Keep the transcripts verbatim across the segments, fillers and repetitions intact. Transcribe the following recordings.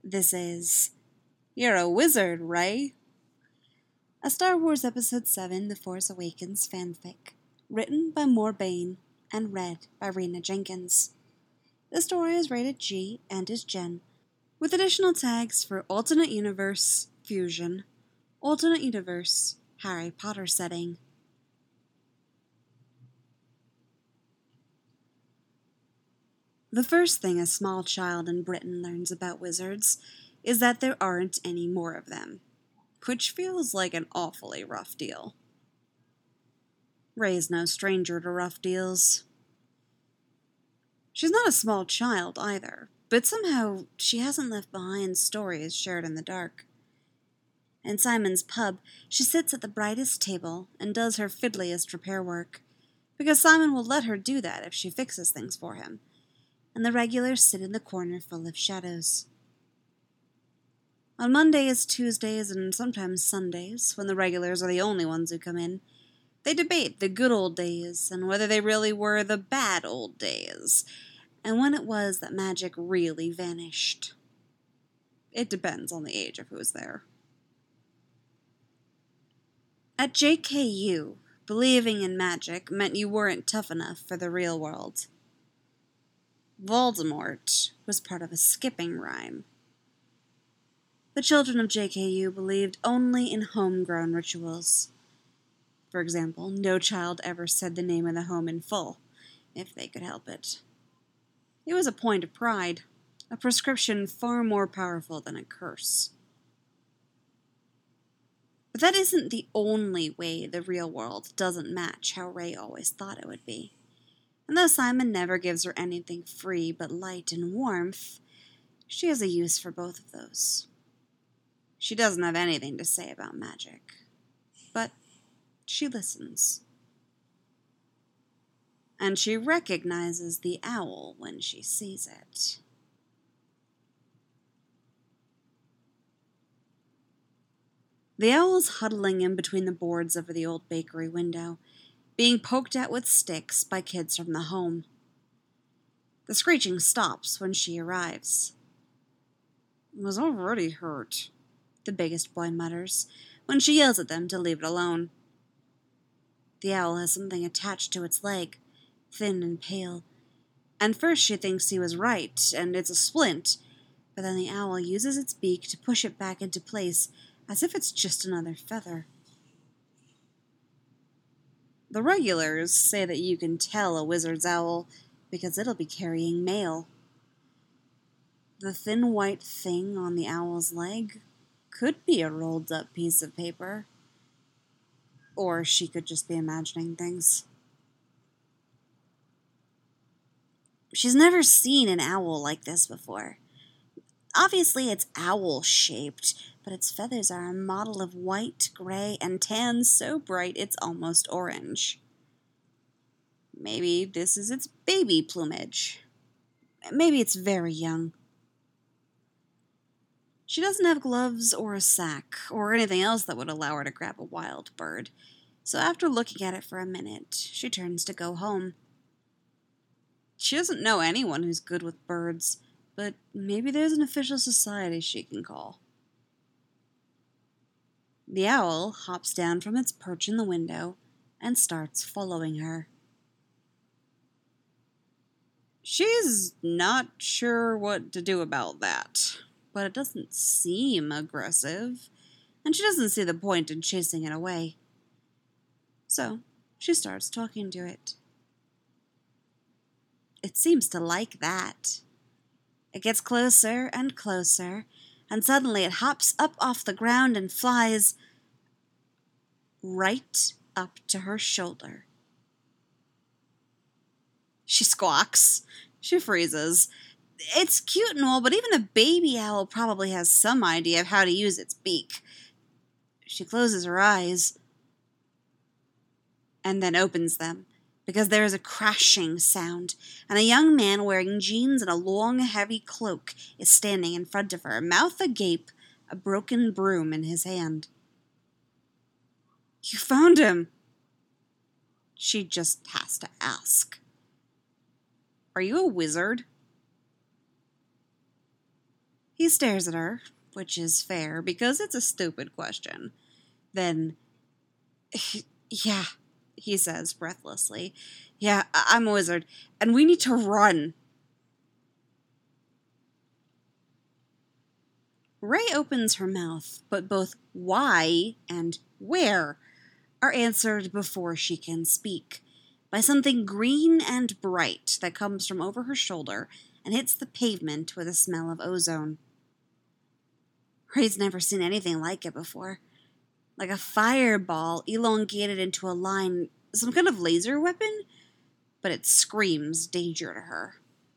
This is You're a Wizard, right? A Star Wars Episode seven The Force Awakens fanfic, written by Moore Bain and read by Rena Jenkins. The story is rated G and is Gen, with additional tags for Alternate Universe, Fusion, Alternate Universe, Harry Potter setting. The first thing a small child in Britain learns about wizards is that there aren't any more of them, which feels like an awfully rough deal. Ray's no stranger to rough deals. She's not a small child either, but somehow she hasn't left behind stories shared in the dark. In Simon's pub, she sits at the brightest table and does her fiddliest repair work, because Simon will let her do that if she fixes things for him, and the regulars sit in the corner full of shadows. On Mondays, Tuesdays, and sometimes Sundays, when the regulars are the only ones who come in, they debate the good old days and whether they really were the bad old days, and when it was that magic really vanished. It depends on the age of who's there. At J K U, believing in magic meant you weren't tough enough for the real world. Voldemort was part of a skipping rhyme. The children of J K U believed only in homegrown rituals. For example, no child ever said the name of the home in full, if they could help it. It was a point of pride, a prescription far more powerful than a curse. But that isn't the only way the real world doesn't match how Ray always thought it would be. And though Simon never gives her anything free but light and warmth, she has a use for both of those. She doesn't have anything to say about magic, but she listens. And she recognizes the owl when she sees it. The owl's huddling in between the boards over the old bakery window, being poked at with sticks by kids from the home. The screeching stops when she arrives. "It was already hurt," the biggest boy mutters, when she yells at them to leave it alone. The owl has something attached to its leg, thin and pale, and first she thinks he was right, and it's a splint, but then the owl uses its beak to push it back into place, as if it's just another feather. The regulars say that you can tell a wizard's owl because it'll be carrying mail. The thin white thing on the owl's leg could be a rolled-up piece of paper. Or she could just be imagining things. She's never seen an owl like this before. Obviously, it's owl-shaped, but its feathers are a model of white, gray, and tan so bright it's almost orange. Maybe this is its baby plumage. Maybe it's very young. She doesn't have gloves or a sack or anything else that would allow her to grab a wild bird, so after looking at it for a minute, she turns to go home. She doesn't know anyone who's good with birds, but maybe there's an official society she can call. The owl hops down from its perch in the window and starts following her. She's not sure what to do about that, but it doesn't seem aggressive, and she doesn't see the point in chasing it away. So she starts talking to it. It seems to like that. It gets closer and closer, and suddenly it hops up off the ground and flies right up to her shoulder. She squawks. She freezes. It's cute and all, but even a baby owl probably has some idea of how to use its beak. She closes her eyes and then opens them, because there is a crashing sound, and a young man wearing jeans and a long, heavy cloak is standing in front of her, mouth agape, a broken broom in his hand. "You found him!" She just has to ask. "Are you a wizard?" He stares at her, which is fair because it's a stupid question. Then, yeah, he says breathlessly. Yeah, I- I'm a wizard, and we need to run. Ray opens her mouth, but both why and where are answered before she can speak, by something green and bright that comes from over her shoulder and hits the pavement with a smell of ozone. Ray's never seen anything like it before. Like a fireball elongated into a line, some kind of laser weapon, but it screams danger to her.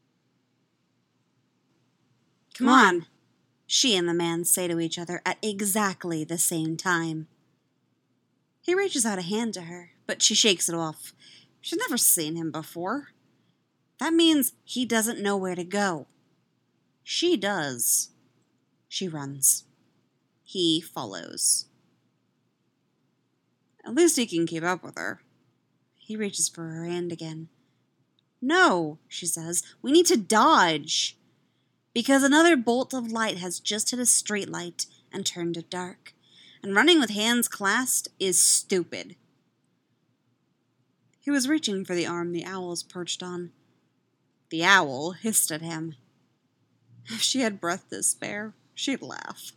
Come on, she and the man say to each other at exactly the same time. He reaches out a hand to her, but she shakes it off. She's never seen him before. That means he doesn't know where to go. She does. She runs. He follows. At least he can keep up with her. He reaches for her hand again. No, she says, we need to dodge. Because another bolt of light has just hit a streetlight and turned it dark. And running with hands clasped is stupid. He was reaching for the arm the owl's perched on. The owl hissed at him. If she had breath to spare, she'd laugh.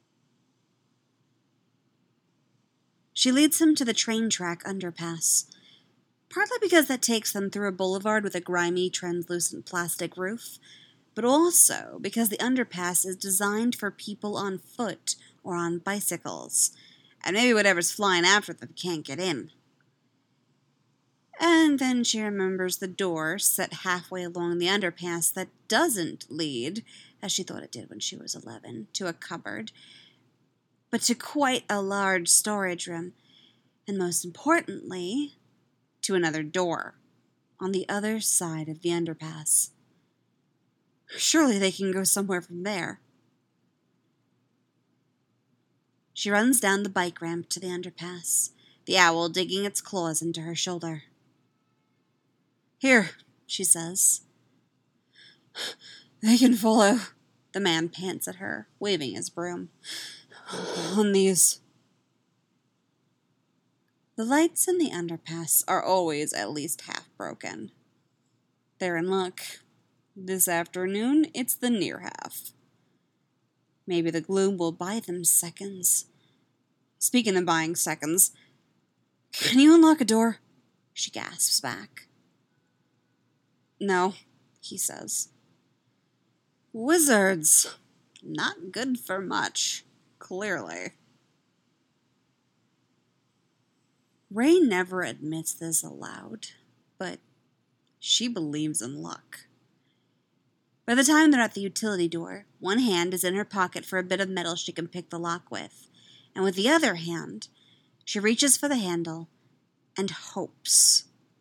She leads him to the train track underpass, partly because that takes them through a boulevard with a grimy, translucent plastic roof, but also because the underpass is designed for people on foot or on bicycles, and maybe whatever's flying after them can't get in. And then she remembers the door set halfway along the underpass that doesn't lead, as she thought it did when she was eleven, to a cupboard, but to quite a large storage room, and most importantly, to another door on the other side of the underpass. Surely they can go somewhere from there. She runs down the bike ramp to the underpass, the owl digging its claws into her shoulder. Here, she says. They can follow. The man pants at her, waving his broom. On these. The lights in the underpass are always at least half broken. They're in luck. This afternoon, it's the near half. Maybe the gloom will buy them seconds. Speaking of buying seconds, can you unlock a door? She gasps back. No, he says. Wizards. Not good for much, clearly. Ray never admits this aloud, but she believes in luck. By the time they're at the utility door, one hand is in her pocket for a bit of metal she can pick the lock with, and with the other hand, she reaches for the handle and hopes.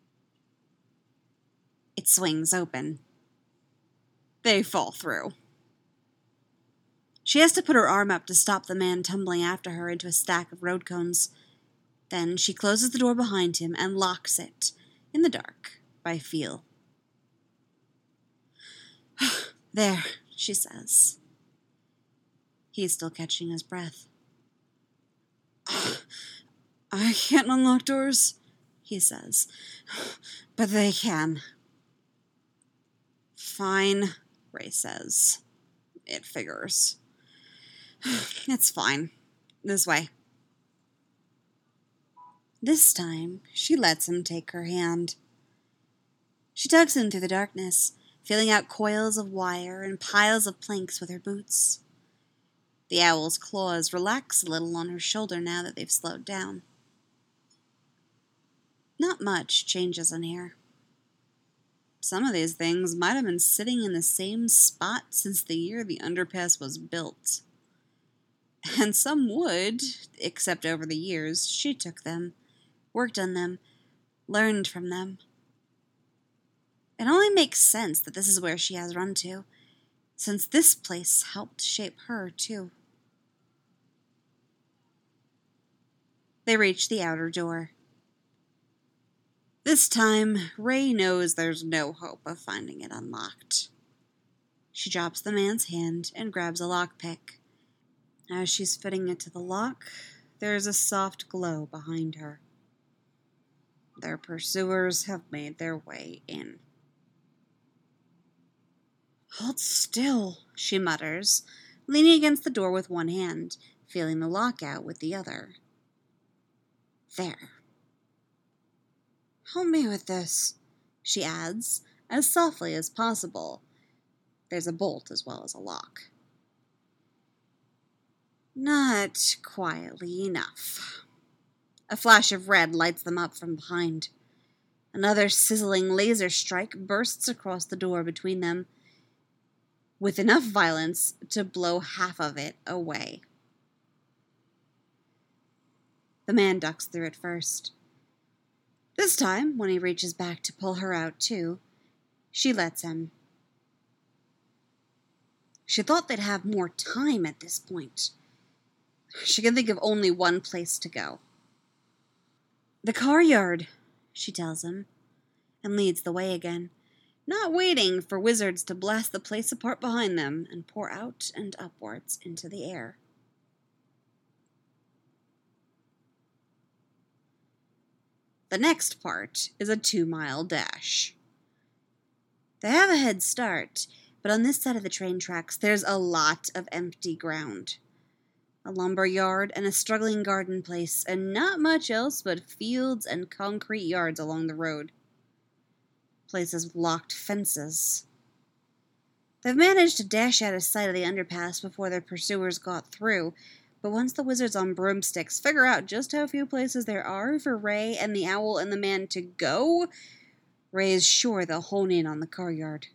It swings open. They fall through. She has to put her arm up to stop the man tumbling after her into a stack of road cones. Then she closes the door behind him and locks it, in the dark, by feel. There, she says. He is still catching his breath. I can't unlock doors, he says, but they can. Fine, Ray says. It figures. It's fine. This way. This time, she lets him take her hand. She tugs in through the darkness, feeling out coils of wire and piles of planks with her boots. The owl's claws relax a little on her shoulder now that they've slowed down. Not much changes in here. Some of these things might have been sitting in the same spot since the year the underpass was built. And some would, except over the years she took them, worked on them, learned from them. It only makes sense that this is where she has run to, since this place helped shape her, too. They reach the outer door. This time, Ray knows there's no hope of finding it unlocked. She drops the man's hand and grabs a lockpick. As she's fitting it to the lock, there's a soft glow behind her. Their pursuers have made their way in. "Hold still," she mutters, leaning against the door with one hand, feeling the lock out with the other. "There. Help me with this," she adds, as softly as possible. There's a bolt as well as a lock. Not quietly enough. A flash of red lights them up from behind. Another sizzling laser strike bursts across the door between them, with enough violence to blow half of it away. The man ducks through it first. This time, when he reaches back to pull her out too, she lets him. She thought they'd have more time at this point. She can think of only one place to go. "The car yard," she tells him, and leads the way again, not waiting for wizards to blast the place apart behind them and pour out and upwards into the air. The next part is a two-mile dash. They have a head start, but on this side of the train tracks there's a lot of empty ground. A lumber yard and a struggling garden place, and not much else but fields and concrete yards along the road. Places with locked fences. They've managed to dash out of sight of the underpass before their pursuers got through, but once the wizards on broomsticks figure out just how few places there are for Ray and the owl and the man to go, Ray is sure they'll hone in on the car yard.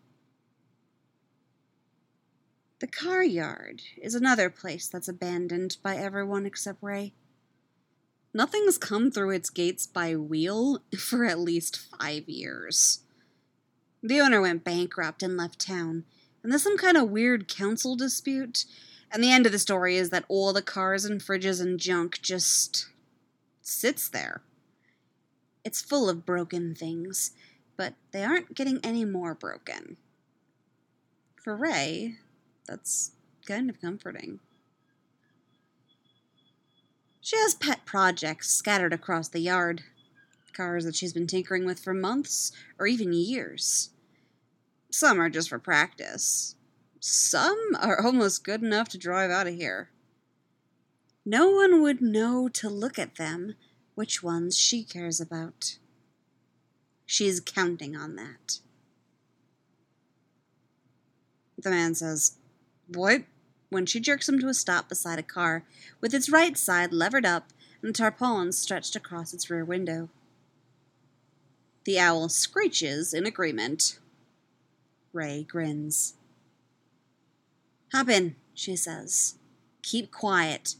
The car yard is another place that's abandoned by everyone except Ray. Nothing's come through its gates by wheel for at least five years. The owner went bankrupt and left town, and there's some kind of weird council dispute, and the end of the story is that all the cars and fridges and junk just sits there. It's full of broken things, but they aren't getting any more broken. For Ray, that's kind of comforting. She has pet projects scattered across the yard. Cars that she's been tinkering with for months, or even years. Some are just for practice. Some are almost good enough to drive out of here. No one would know to look at them which ones she cares about. She's counting on that. The man says, "What?" when she jerks him to a stop beside a car, with its right side levered up and tarpaulins stretched across its rear window. The owl screeches in agreement. Ray grins. "Hop in," she says. "Keep quiet."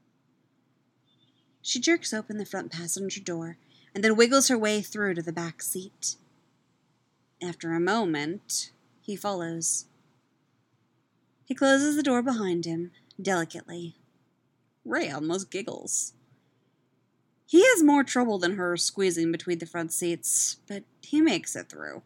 She jerks open the front passenger door and then wiggles her way through to the back seat. After a moment, he follows. He closes the door behind him, delicately. Ray almost giggles. He has more trouble than her squeezing between the front seats, but he makes it through.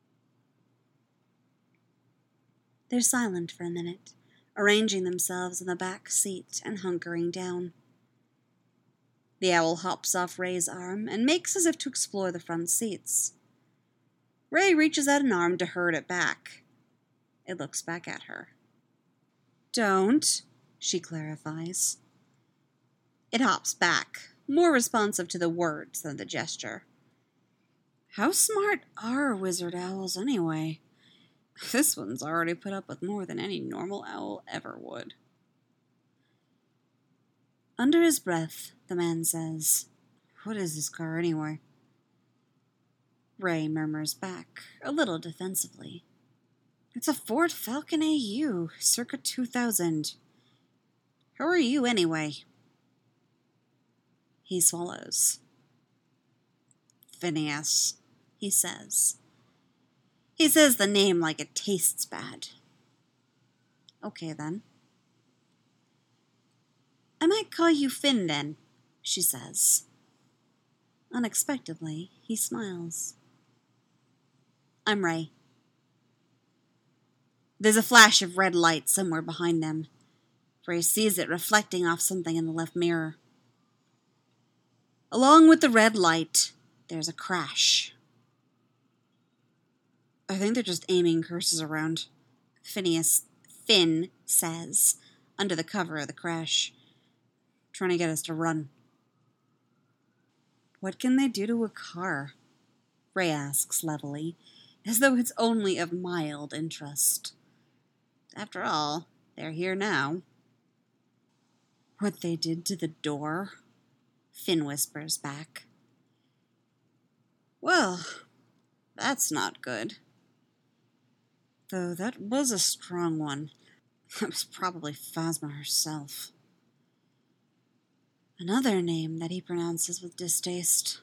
They're silent for a minute, arranging themselves in the back seat and hunkering down. The owl hops off Ray's arm and makes as if to explore the front seats. Ray reaches out an arm to herd it back. It looks back at her. "Don't," she clarifies. It hops back, more responsive to the words than the gesture. How smart are wizard owls anyway? This one's already put up with more than any normal owl ever would. Under his breath, the man says, "What is this car anyway?" Ray murmurs back, a little defensively. "It's a Ford Falcon A U, circa two thousand. Who are you anyway?" He swallows. "Phineas," he says. He says the name like it tastes bad. "Okay, then." "I might call you Finn, then," she says. Unexpectedly, he smiles. "I'm Ray." There's a flash of red light somewhere behind them. Ray sees it reflecting off something in the left mirror. Along with the red light, there's a crash. I think they're just aiming curses around, Phineas Finn says, under the cover of the crash, trying to get us to run. What can they do to a car? Ray asks levelly, as though it's only of mild interest. After all, they're here now. What they did to the door? Finn whispers back. Well, that's not good. Though that was a strong one. That was probably Phasma herself. Another name that he pronounces with distaste.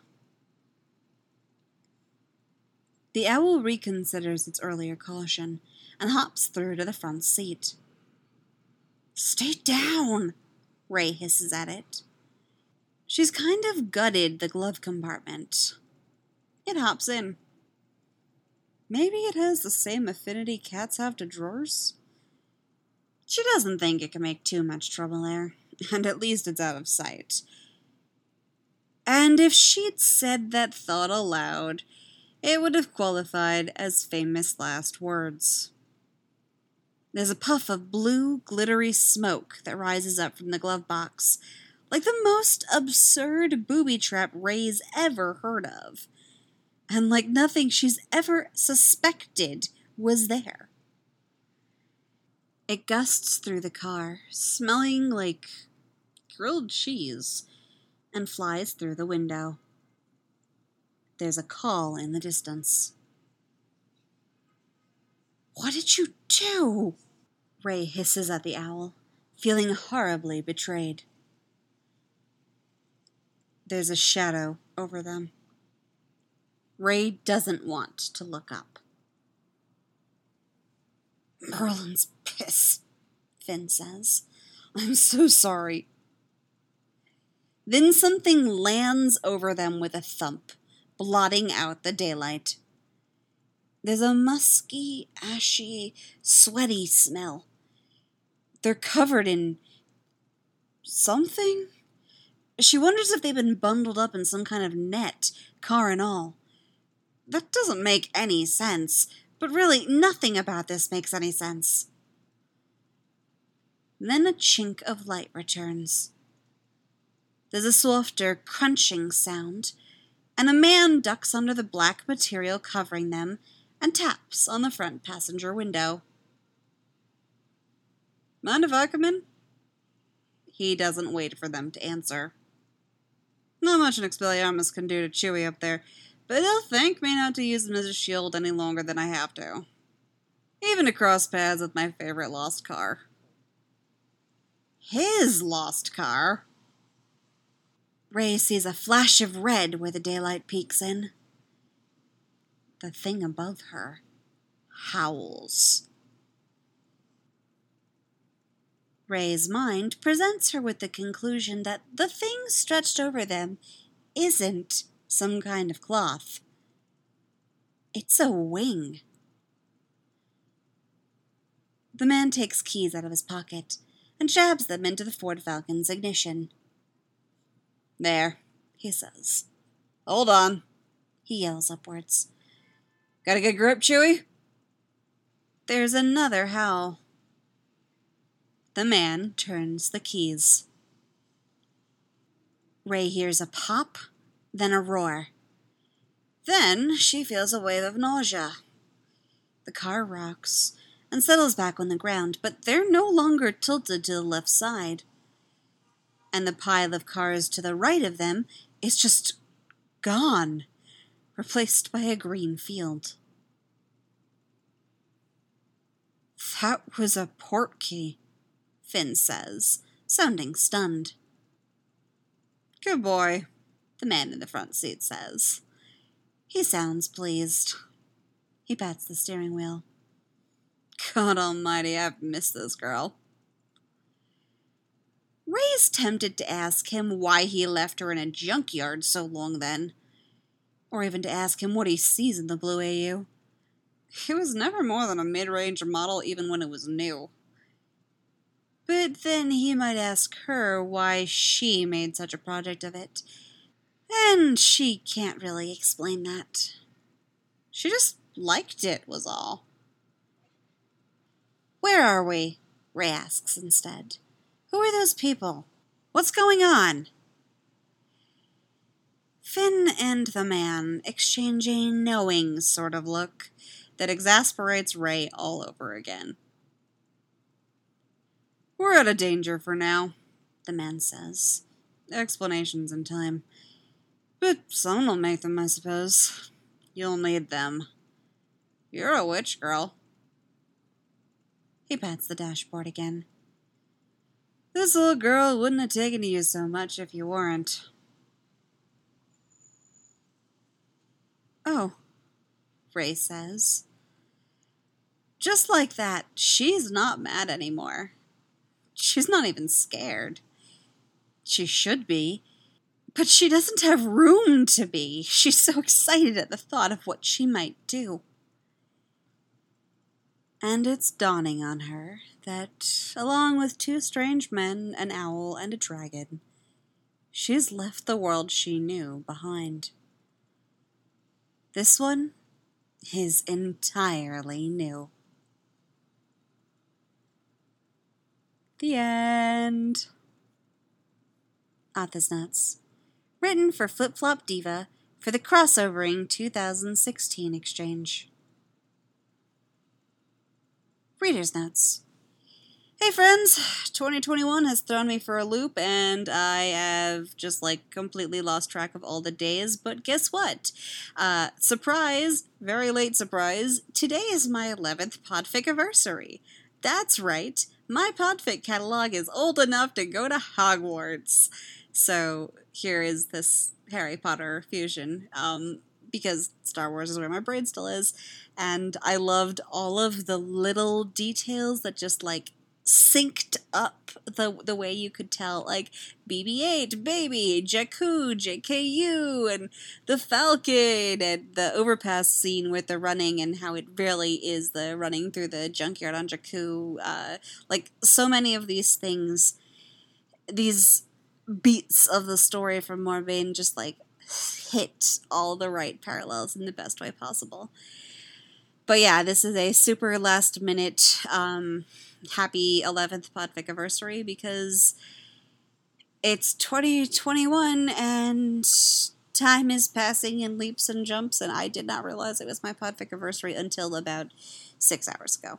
The owl reconsiders its earlier caution and hops through to the front seat. Stay down, Ray hisses at it. She's kind of gutted the glove compartment. It hops in. Maybe it has the same affinity cats have to drawers? She doesn't think it can make too much trouble there, and at least it's out of sight. And if she'd said that thought aloud, it would have qualified as famous last words. There's a puff of blue, glittery smoke that rises up from the glove box, like the most absurd booby trap Ray's ever heard of, and like nothing she's ever suspected was there. It gusts through the car, smelling like grilled cheese, and flies through the window. There's a call in the distance. What did you do? Ray hisses at the owl, feeling horribly betrayed. There's a shadow over them. Ray doesn't want to look up. Merlin's piss, Finn says. I'm so sorry. Then something lands over them with a thump, blotting out the daylight. There's a musky, ashy, sweaty smell. They're covered in something. She wonders if they've been bundled up in some kind of net, car and all. That doesn't make any sense, but really nothing about this makes any sense. Then a chink of light returns. There's a softer, crunching sound, and a man ducks under the black material covering them and taps on the front passenger window. Mind if I come in? He doesn't wait for them to answer. Not much an Expelliarmus can do to Chewie up there, but he'll thank me not to use him as a shield any longer than I have to. Even to cross paths with my favorite lost car. His lost car? Ray sees a flash of red where the daylight peeks in. The thing above her howls. Ray's mind presents her with the conclusion that the thing stretched over them isn't some kind of cloth. It's a wing. The man takes keys out of his pocket and jabs them into the Ford Falcon's ignition. There, he says. Hold on, he yells upwards. Got a good grip, Chewie? There's another howl. The man turns the keys. Ray hears a pop, then a roar. Then she feels a wave of nausea. The car rocks and settles back on the ground, but they're no longer tilted to the left side. And the pile of cars to the right of them is just gone, replaced by a green field. That was a port key, Finn says, sounding stunned. Good boy, the man in the front seat says. He sounds pleased. He pats the steering wheel. God almighty, I've missed this girl. Ray's tempted to ask him why he left her in a junkyard so long then, or even to ask him what he sees in the Blue A U. It was never more than a mid-range model even when it was new. But then he might ask her why she made such a project of it. And she can't really explain that. She just liked it, was all. Where are we? Ray asks instead. Who are those people? What's going on? Finn and the man exchange a knowing sort of look that exasperates Ray all over again. We're out of danger for now, the man says. Explanations in time. But someone will make them, I suppose. You'll need them. You're a witch girl. He pats the dashboard again. This little girl wouldn't have taken to you so much if you weren't. Oh, Ray says. Just like that, she's not mad anymore. She's not even scared. She should be. But she doesn't have room to be. She's so excited at the thought of what she might do. And it's dawning on her that, along with two strange men, an owl, and a dragon, she's left the world she knew behind. This one is entirely new. The end. Author's Notes. Written for Flip Flop Diva for the Crossovering two thousand sixteen exchange. Reader's Notes. Hey friends, twenty twenty-one has thrown me for a loop and I have just like completely lost track of all the days, but guess what? Uh, surprise, very late surprise, today is my eleventh Podfic anniversary. That's right, my Podfic catalog is old enough to go to Hogwarts. So here is this Harry Potter fusion, um, because Star Wars is where my brain still is, and I loved all of the little details that just like synced up the the way you could tell, like B B eight, Baby, Jakku, J K U, and the Falcon, and the overpass scene with the running and how it really is the running through the junkyard on Jakku. Uh, like, so many of these things, these beats of the story from Morbane just, like, hit all the right parallels in the best way possible. But yeah, this is a super last minute um, happy eleventh Podfic anniversary because it's twenty twenty-one and time is passing in leaps and jumps, and I did not realize it was my Podfic anniversary until about six hours ago.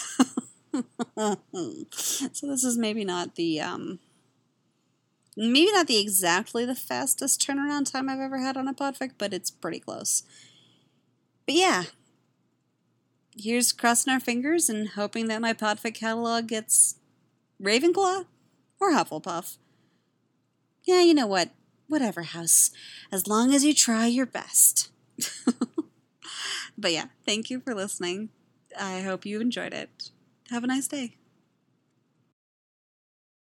So this is maybe not the um, maybe not the exactly the fastest turnaround time I've ever had on a Podfic, but it's pretty close. But yeah. Here's crossing our fingers and hoping that my Podfic catalog gets Ravenclaw or Hufflepuff. Yeah, you know what? Whatever house. As long as you try your best. But yeah, thank you for listening. I hope you enjoyed it. Have a nice day.